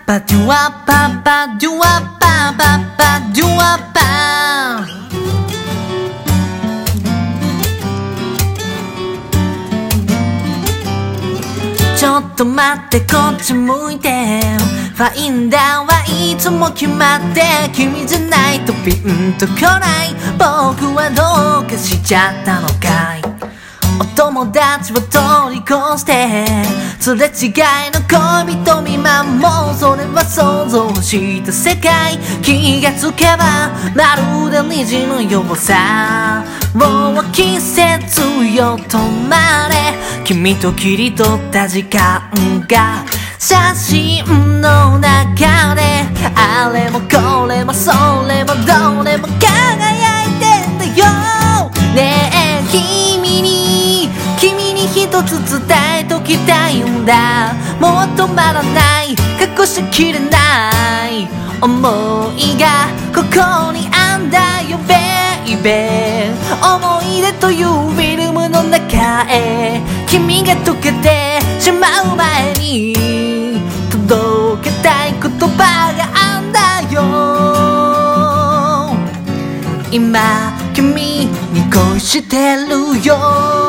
パデュワパパデュワパパパデュワパちょっと待ってこっち向いてファインダーはいつも決まって君じゃないとピンと来ない僕はどうかしちゃったのかいお友達を通り越してすれ違いの恋人未満もそれは想像した世界気がつけばまるで虹のようさもう季節よ止まれ君と切り取った時間が写真の中であれもこれもそれもどれも輝いてんだよねえ君に一つ伝えときたいんだもう止まらない隠しきれない思いがここにあんだよベイベー思い出というフィルムの中へ君が溶けてしまう前に届けたい言葉があんだよ今君に恋してるよ